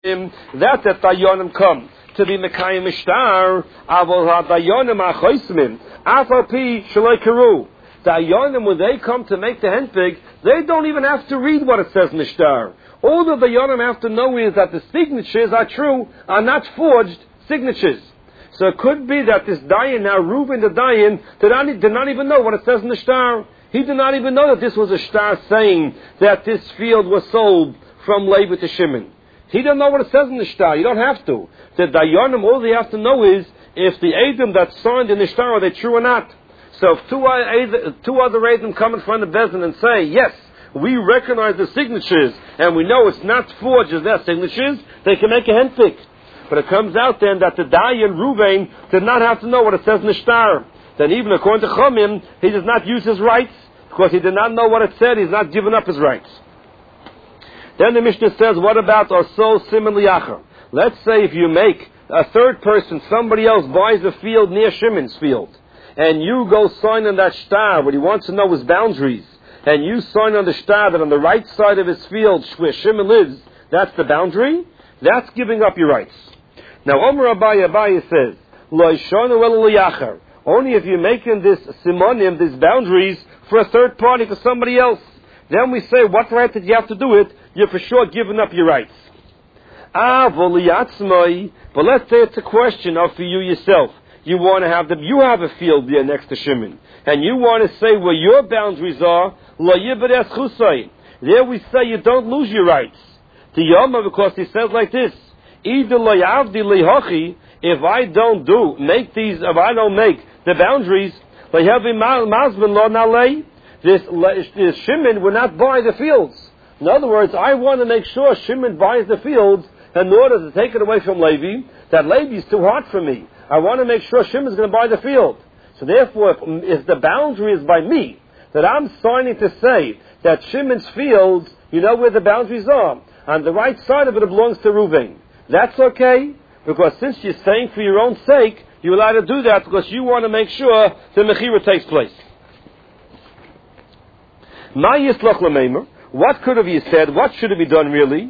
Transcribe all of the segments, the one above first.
That Dayanim come to be Mekayim Mishtar, Avol HaDayanim Achoismim, Afapi Shalai Karu. Dayanim, when they come to make the Henpig, they don't even have to read what it says Mishtar. All the Dayanim have to know is that the signatures are true, are not forged signatures. So it could be that this Dayan, now Reuben the Dayan, did not even know what it says in the Shtar. He did not even know that this was a Shtar saying that this field was sold from Levi to Shimon. He didn't know what it says in the Shtar. You don't have to. The Dayanim, all they have to know is if the Edom that signed in the Shtar, are they true or not. So if two other Edom come in front of Bezdin and say, yes, we recognize the signatures, and we know it's not forged as their signatures, they can make a Henpik. But it comes out then that the Dayan, Ruvain, did not have to know what it says in the Shtar. Then even according to Chomim, he does not use his rights, because he did not know what it said, he's not given up his rights. Then the Mishnah says, what about Osol Simon Liachar? Let's say if you make a third person, somebody else buys a field near Shimon's field, and you go sign on that Shtar, what he wants to know is boundaries, and you sign on the Shtar that on the right side of his field, where Shimon lives, that's the boundary, that's giving up your rights. Now, Omer Abaye says, Lo Ishonu El Liachar. Only if you're making this simonim, these boundaries, for a third party, for somebody else. Then we say, what right did you have to do it? You're for sure giving up your rights. But let's say it's a question of for you yourself. You want to have you have a field there next to Shimon, and you want to say where your boundaries are. Lo Yibedes Chusay. There we say you don't lose your rights. The Yoma, because he says like this: Either Lo Yavdi Lihochi. If I don't make the boundaries, this Shimon will not buy the fields. In other words, I want to make sure Shimon buys the fields in order to take it away from Levi. That Levi is too hard for me. I want to make sure Shimon is going to buy the field. So therefore, if the boundary is by me, that I'm signing to say that Shimon's fields, you know where the boundaries are. On the right side of it belongs to Reuven. That's okay, because since you're saying for your own sake, you're allowed to do that because you want to make sure the Mechira takes place. What could have you said? What should have you done really?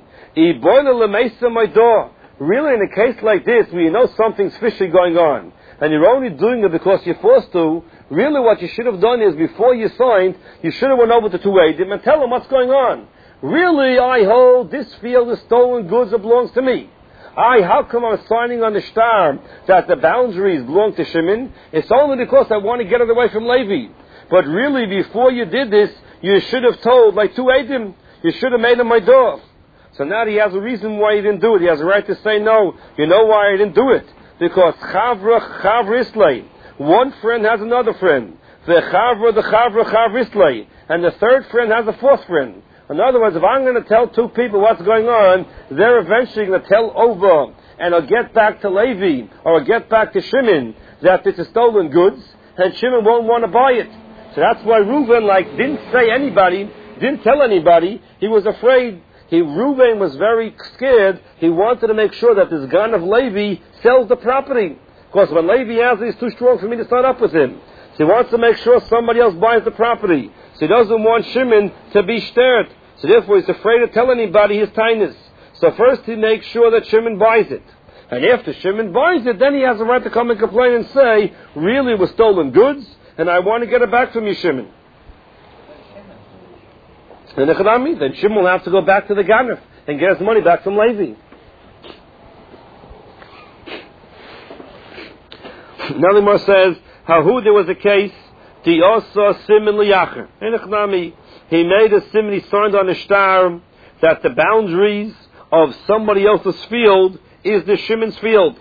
Really, in a case like this, where you know something's fishy going on, and you're only doing it because you're forced to, really what you should have done is, before you signed, you should have went over to two Eidim and tell them what's going on. Really, I hold this field is stolen goods that belongs to me. How come I'm signing on the Shtar that the boundaries belong to Shimon? It's only because I want to get it away from Levi. But really, before you did this, you should have told, like two Eidim, you should have made him my door. So now he has a reason why he didn't do it. He has a right to say no. You know why I didn't do it? Because Chavra Islay. One friend has another friend. The Chavra Islay. And the third friend has a fourth friend. In other words, if I'm going to tell two people what's going on, they're eventually going to tell over, and I'll get back to Levi, or I'll get back to Shimon, that this is stolen goods, and Shimon won't want to buy it. So that's why Reuven, didn't tell anybody, he was afraid. Reuven was very scared. He wanted to make sure that this gun of Levi sells the property. Because when Levi has it, he's too strong for me to start up with him. So he wants to make sure somebody else buys the property. So he doesn't want Shimon to be stirred. So therefore he's afraid to tell anybody his tinus. So first he makes sure that Shimon buys it. And after Shimon buys it, then he has a right to come and complain and say, really it was stolen goods, and I want to get it back from you, Shimon. And then Shimon will have to go back to the Ganef and get his money back from Levi. Nalimar says, Hahu, there was a case, he made a simon, he signed on a shtar that the boundaries of somebody else's field is the Shimon's field.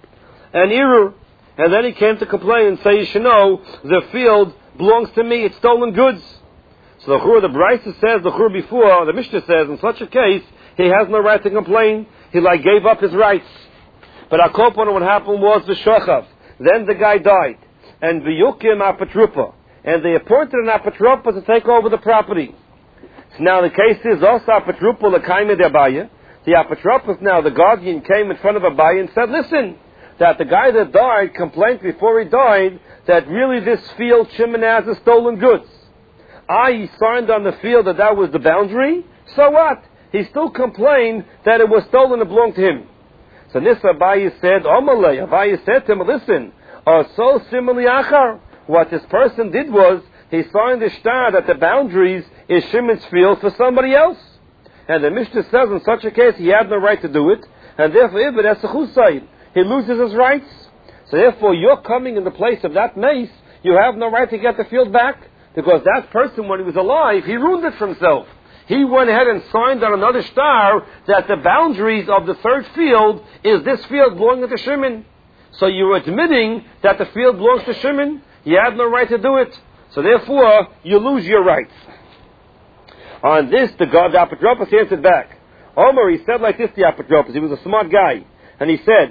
And then he came to complain and say, you should know, the field belongs to me, it's stolen goods. So the Brisa says, before, the Mishnah says, in such a case, he has no right to complain. He gave up his rights. But Akopon, what happened was the Shochav. Then the guy died. And V'yukim apatrupa. And they appointed an apatrupa to take over the property. So now the case is also apatrupa l'kaime de Abaye. The apatrupa, now the guardian came in front of Abaye and said, listen, that the guy that died complained before he died that really this field Shimon has is stolen goods. He signed on the field that was the boundary. So what? he still complained that it was stolen and belonged to him. So this Abaye said, Omalei, Abaye said to him, listen, so similarly achar, what this person did was, he signed the shtar that the boundaries is Shimon's field for somebody else. And the Mishnah says in such a case, he had no right to do it, and therefore, if it has a chusay, he loses his rights. So therefore, you're coming in the place of that mace, you have no right to get the field back, because that person, when he was alive, he ruined it for himself. He went ahead and signed on another shtar that the boundaries of the third field is this field belonging to Shimon. So you're admitting that the field belongs to Shimon, you have no right to do it. So therefore, you lose your rights. On this, the Apotropos answered back. Omer, he said like this to the Apotropos, he was a smart guy, and he said,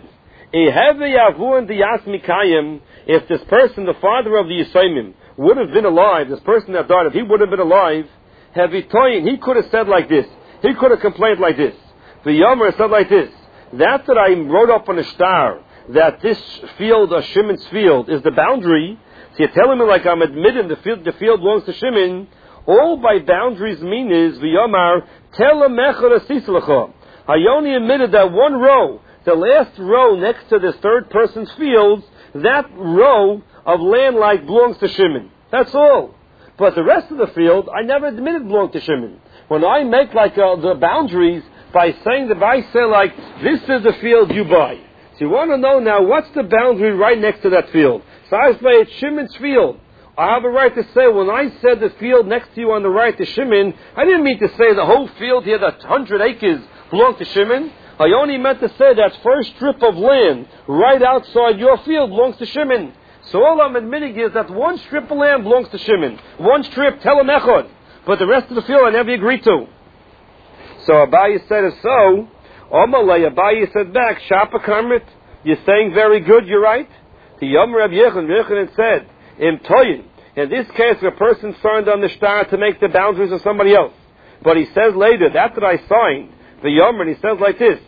if this person, the father of the Yisraelim, would have been alive, this person that died, if he would have been alive, he could have said like this, he could have complained like this. The Yomer said like this, that I wrote up on a star, that this field, Shimon's field, is the boundary, so you're telling me like I'm admitting the field belongs to Shimon. All by boundaries mean is, V'yomar, telemechor asislecha. I only admitted that one row, the last row next to this third person's field, that row of land like belongs to Shimon. That's all. But the rest of the field, I never admitted belonged to Shimon. When I make like the boundaries by saying that I say like, this is the field you buy. So you want to know now, what's the boundary right next to that field? So I say it's Shimon's field. I have a right to say, when I said the field next to you on the right to Shimon, I didn't mean to say the whole field here, that 100 acres, belonged to Shimon. I only meant to say that first strip of land right outside your field belongs to Shimon. So all I'm admitting is that one strip of land belongs to Shimon. One strip, telem echad. But the rest of the field I never agreed to. So Abaye said, if so, Omalei, Abaye said back, Shapa Karmit, you're saying very good, you're right. The Yom Reb Yechanan said, in Toyin, in this case, a person signed on the shtar to make the boundaries of somebody else. But he says later, that I signed, the Yom, and he says like this,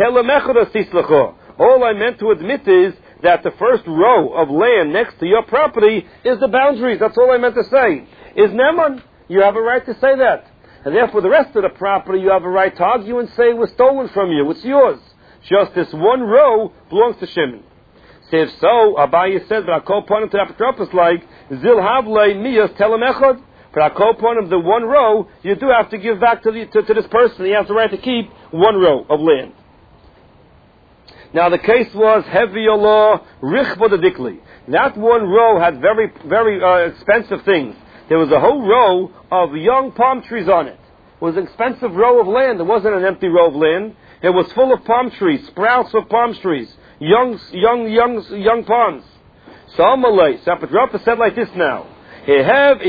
all I meant to admit is that the first row of land next to your property is the boundaries. That's all I meant to say. Is Neman, you have a right to say that. And therefore the rest of the property you have a right to argue and say was stolen from you. It's yours. Just this one row belongs to Shimon. So if so, Abaye said, but I call upon him to Apotropos like, Zil Havle Miyas Telem Echad. But I call upon him the one row, you do have to give back to this person. He has the right to keep one row of land. Now the case was heavy law, Richbo the Dikli. That one row had very, very expensive things. There was a whole row of young palm trees on it. It was an expensive row of land. It wasn't an empty row of land. It was full of palm trees, sprouts of palm trees, young palms. So Amalei, Apotropos said like this now. If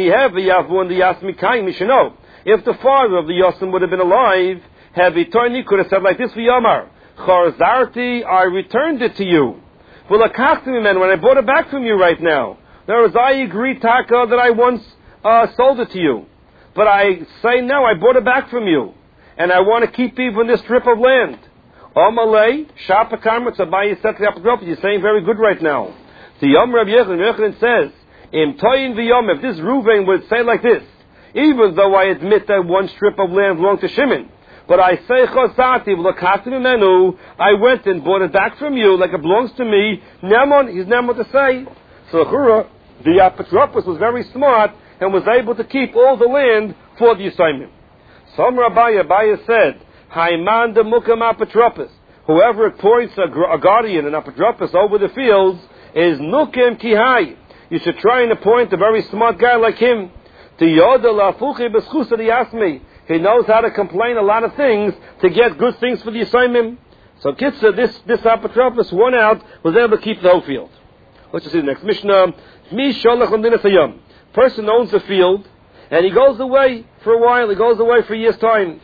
the father of the Yosim would have been alive, he could have said like this, V'yamar, Charzarti, I returned it to you. When I bought it back from you right now. In other words, I agreed, Taka, that I once sold it to you. But I say now, I bought it back from you. And I want to keep even this strip of land. Amalei, Shapa Karmet, Abaye said to Apotropos, you're saying very good right now. The Yom Reb Yechanan says, Im Toyin V'yom, if this Reuven would say like this, even though I admit that one strip of land belonged to Shimon, but I say Chosati v'lakati mimenu, I went and bought it back from you like it belongs to me. Nemon, he's Nemon to say. So the Apotropos was very smart and was able to keep all the land for the assignment. So Abaye said, Haiman de Mukam Apotropos. Whoever appoints a guardian, an Apotropos, over the fields is Nukim Kihai. You should try and appoint a very smart guy like him. He knows how to complain a lot of things to get good things for the assignment. So Kitzur, this Apotropos won out, was able to keep the whole field. Let's just see the next Mishnah. Person owns the field, and he goes away for a while, he goes away for a year's time.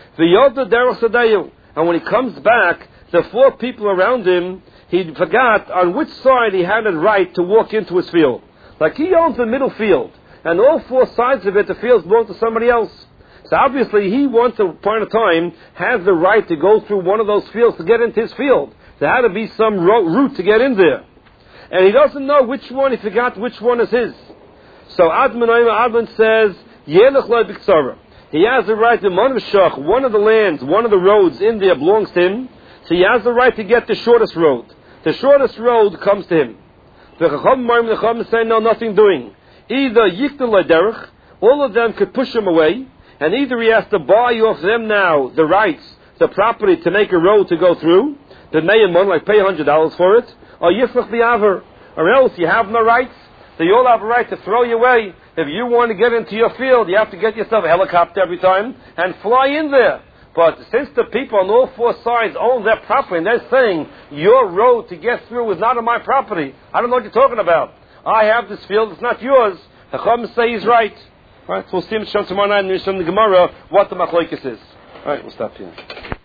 And when he comes back, the four people around him, he forgot on which side he had a right to walk into his field. Like he owns the middle field, and all four sides of it, the fields belong to somebody else. So obviously he once upon a time has the right to go through one of those fields to get into his field. There had to be some route to get in there. And he doesn't know which one, he forgot which one is his. So Adman says, he has the right to Monavshach, one of the lands, one of the roads in there belongs to him, so he has the right to get the shortest road. The shortest road comes to him. The Chacham say, no, nothing doing. Either Yikdal Derech, all of them could push him away, and either he has to buy off them now the rights, the property to make a road to go through, the Neyamon, like pay $100 for it, or Yifrach Bi'aver, or else you have no rights. They all have a right to throw you away. If you want to get into your field, you have to get yourself a helicopter every time and fly in there. But since the people on all four sides own their property, and they're saying, your road to get through is not on my property, I don't know what you're talking about. I have this field, it's not yours. The Chacham say he's right. All right, so we'll see him tomorrow night in the Gemara what the Machlokes is. All right, we'll stop here.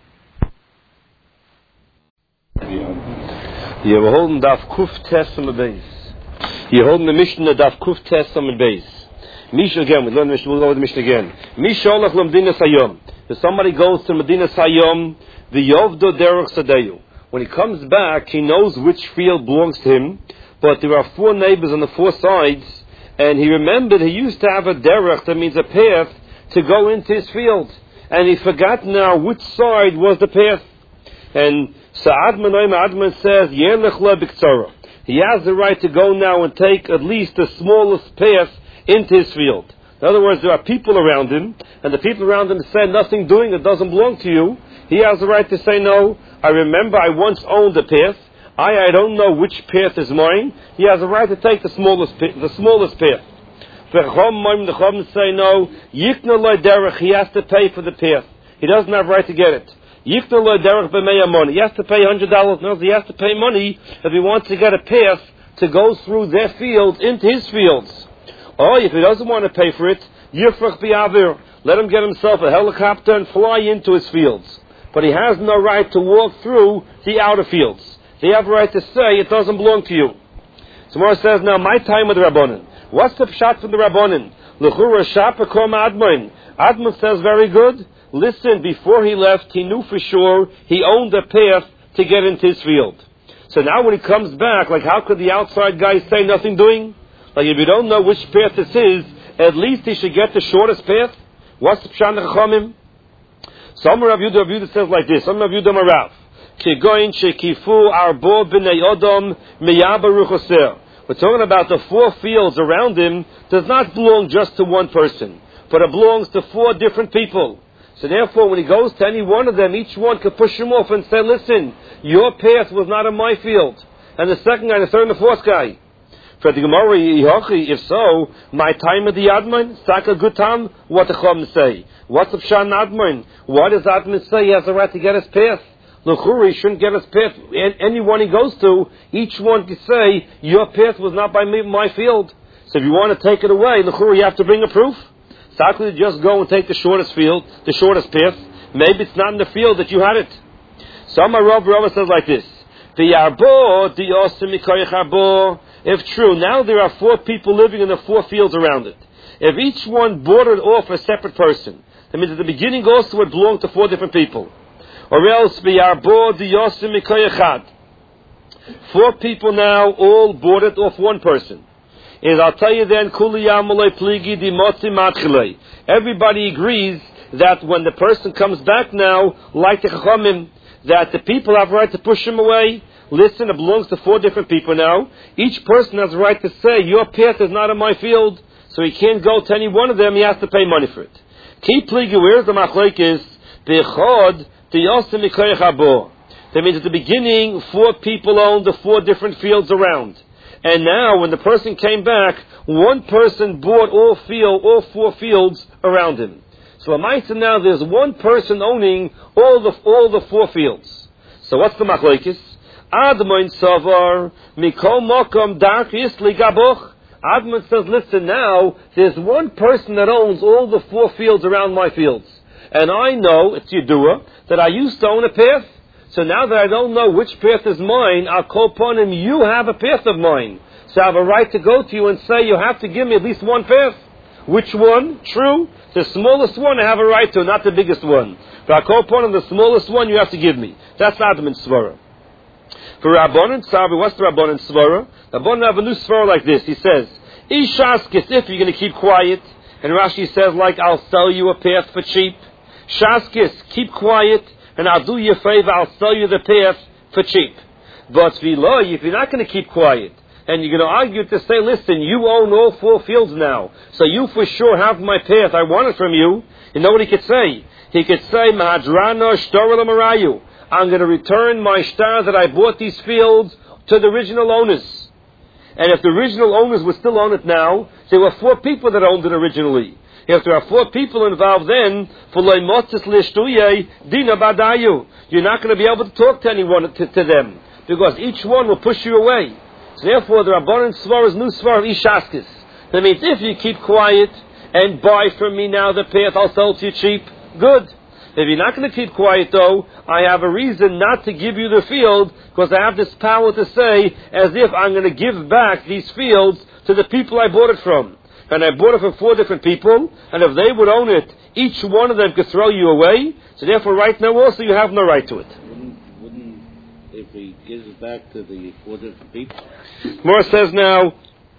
Yeah, we're holding Daf Kuf Tes on the base. You're holding the Mishnah Daf Kuf Tes on the base. Mishnah again, we'll go over the Mishnah again. Mishnah Olach L'Medina Sayom. If somebody goes to Medina Sayom, the Yovdo Derech Sadeyu. When he comes back, he knows which field belongs to him, but there are four neighbors on the four sides, and he remembered he used to have a derech, that means a path, to go into his field. And he forgot now which side was the path. And so Adman says, Yelech le b'ktzara. He has the right to go now and take at least the smallest path into his field. In other words, there are people around him, and the people around him say nothing doing, it doesn't belong to you. He has the right to say, no, I remember I once owned a path. I don't know which path is mine. He has a right to take the smallest path. The Chacham say, no, Yikna lo derech, he has to pay for the path. He doesn't have a right to get it. Yikna lo derech b'mei money. He has to pay $100. No, he has to pay money if he wants to get a path to go through their field into his fields. Or if he doesn't want to pay for it, Yifrach Bi'avir, let him get himself a helicopter and fly into his fields. But he has no right to walk through the outer fields. They have a right to say it doesn't belong to you. Tomorrow says, now my time with the Rabbanan. What's the pshat from the Rabbanan? L'chura shapakom admoin. Admon says, very good. Listen, before he left, he knew for sure he owned a path to get into his field. So now when he comes back, like how could the outside guy say nothing doing? Like if you don't know which path this is, at least he should get the shortest path. What's the pshat Chachamim? Some Rav Yehuda says like this. Some Rav Yehuda Marav. Kegoin shekifu arbo b'nei odom meyabaruch oser. We're talking about the four fields around him does not belong just to one person, but it belongs to four different people. So therefore, when he goes to any one of them, each one could push him off and say, listen, your path was not in my field. And the second guy, the third and the fourth guy. For the Gemara, if so, my time of the Admon, Saka Gutam, what the Chum say? What's the Pshan Admon? Why does Admon say he has the right to get his path? L'churi shouldn't get his path. Anyone he goes to, each one can say, your path was not by me, my field. So if you want to take it away, l'churi, you have to bring a proof. Saka just go and take the shortest field, the shortest path. Maybe it's not in the field that you had it. Some Rav says like this. If true, now there are four people living in the four fields around it. If each one bordered off a separate person, that means at the beginning also it belonged to four different people. Or else, four people now all bordered off one person. And I'll tell you then, everybody agrees that when the person comes back now, like the Chachamim, that the people have a right to push him away. Listen, it belongs to four different people now. Each person has a right to say, your path is not in my field, so he can't go to any one of them, he has to pay money for it. Keep pligi, where's the machlokes? That means at the beginning, four people owned the four different fields around. And now, when the person came back, one person bought all four fields around him. So now there's one person owning all the four fields. So what's the machlokes? Admon savar mikol mokom dark isli gaboch. Admon says, listen, now there's one person that owns all the four fields around my fields, and I know it's Yedua that I used to own a path. So now that I don't know which path is mine, I'll call upon him. You have a path of mine, so I have a right to go to you and say you have to give me at least one path. Which one? True, the smallest one I have a right to, not the biggest one. But I call upon him, the smallest one you have to give me. That's Admon Svara. For Rabbanan Savi, what's the Rabbanan Svara? Rabbanan have a new Svara like this. He says, Ishaskis, if you're going to keep quiet, And Rashi says, like, I'll sell you a path for cheap. Shaskis, keep quiet, and I'll do you a favor, I'll sell you the path for cheap. But if you're not going to keep quiet, and you're going to argue to say, listen, you own all 4 fields now, so you for sure have my path, I want it from you, you know what he could say? He could say, Mahadrana Shtorah Marayu, I'm going to return my shtar that I bought these fields to the original owners. And if the original owners would still own it now, there were 4 people that owned it originally. If there are 4 people involved then, Dina Badayu, you're not going to be able to talk to anyone, to them, because each one will push you away. So therefore, the Rabbanan Svar is new Svar of Ishaskis. That means if you keep quiet and buy from me now the path, I'll sell to you cheap, good. If you're not going to keep quiet, though, I have a reason not to give you the field, because I have this power to say, as if I'm going to give back these fields to the people I bought it from. And I bought it from 4 different people, and if they would own it, each one of them could throw you away. So therefore, right now also, you have no right to it. Wouldn't if he gives it back to the 4 different people? More says now,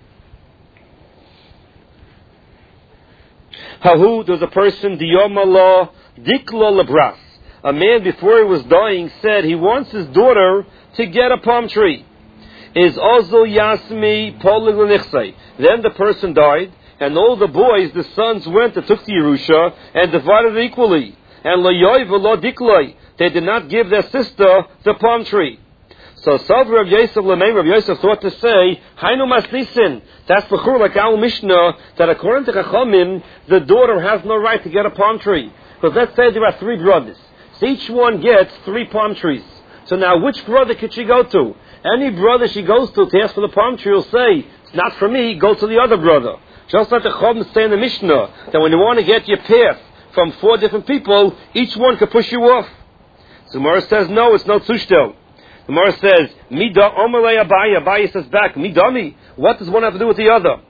Hahu, there's a person, Diyomala, Dikla Lebras. A man before he was dying said he wants his daughter to get a palm tree. Is Ozo Yasmi Polig. Then the person died, and all the boys, the sons, went and took the Yerusha and divided it equally. And Layoy V'lo Dikloi, they did not give their sister the palm tree. So Savra of Yosef Lamei, Rav Yosef thought to say, Hainu Masnisin, that's Bechur like our Mishnah, that according to Chachamim, the daughter has no right to get a palm tree. Because let's say there are 3 brothers. So each one gets 3 palm trees. So now which brother could she go to? Any brother she goes to ask for the palm tree will say, it's not for me, go to the other brother. Just like the Chachamim say in the Mishnah, that when you want to get your path from 4 different people, each one could push you off. So Gemara says, no, it's no tzushtel. The Gemara says, Mida Omalei Abaye. Abaye says back, Midami. What does one have to do with the other?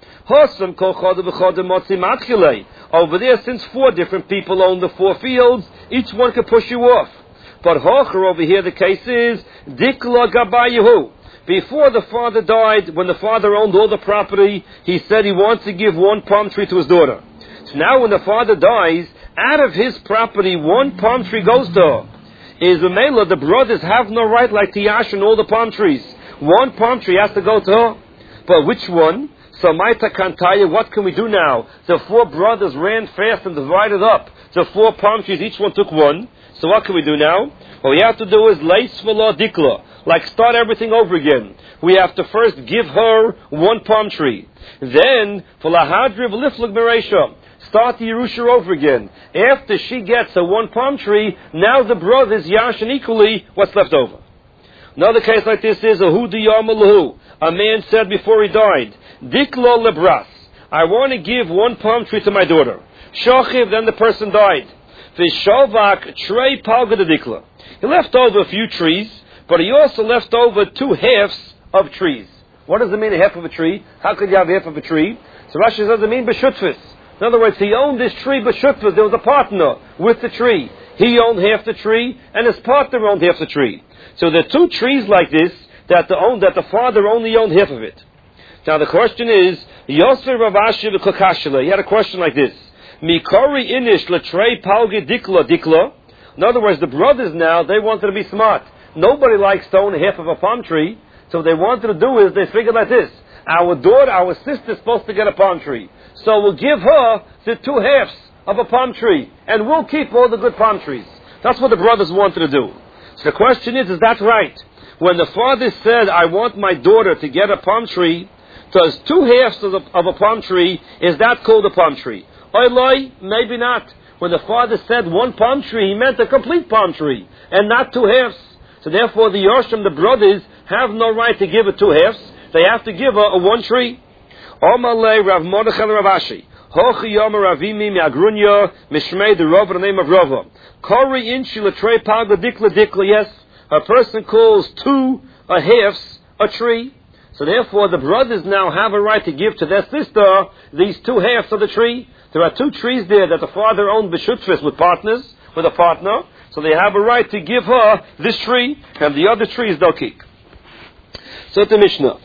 Over there, since 4 different people own the 4 fields, each one can push you off. But Hocher over here, the case is, Dikla Gabayehu. Before the father died, when the father owned all the property, he said he wants to give 1 palm tree to his daughter. So now when the father dies, out of his property, 1 palm tree goes to her. Is the Mela, the brothers have no right like Tiyash and all the palm trees. 1 palm tree has to go to her. But which one? So Maita Kantaya, what can we do now? The 4 brothers ran fast and divided up. The 4 palm trees, each one took 1. So what can we do now? What we have to do is Leis V'lo Dikla. Like start everything over again. We have to first give her 1 palm tree. Then, V'lahadriv Liflug Meresha. Start the Yerusha over again. After she gets a 1 palm tree, now the brothers yashin equally what's left over. Another case like this is Ahu Diyamalahu. A man said before he died, Diklo Lebras. I want to give 1 palm tree to my daughter. Shochiv, then the person died. Vishovak Trey Palgada Dikla. He left over a few trees, but he also left over 2 halves of trees. What does it mean, a half of a tree? How could you have half of a tree? So Rashi says it means B'shutfis. In other words, he owned this tree B'shutfis. There was a partner with the tree. He owned half the tree, and his partner owned half the tree. So there are 2 trees like this that the father only owned half of it. Now the question is, Yosef Ravashi v'Kokashele. He had a question like this: Mikori inish l'trei palge dikla. In other words, the brothers now, they wanted to be smart. Nobody likes to own half of a palm tree, so what they wanted to do is they figured like this: our daughter, our sister is supposed to get a palm tree, so we'll give her the 2 halves of a palm tree, and we'll keep all the good palm trees. That's what the brothers wanted to do. So the question is that right? When the father said, I want my daughter to get a palm tree, does 2 halves of a palm tree, is that called a palm tree? Oiloi, maybe not. When the father said 1 palm tree, he meant a complete palm tree, and not 2 halves. So therefore the Yoshim, the brothers, have no right to give her 2 halves. They have to give her a 1 tree. Omalei Rav Mordechai Ravashi. Hochi Yomer Ravimi Miagrunya Mishmei the Rov, the name of Rava. Kori inchi l'trei palga dikla. Yes, a person calls 2 halves a tree. So therefore the brothers now have a right to give to their sister these 2 halves of the tree. There are 2 trees there that the father owned b'shutfis with a partner. So they have a right to give her this tree, and the other trees they'll keep. So the Mishnah.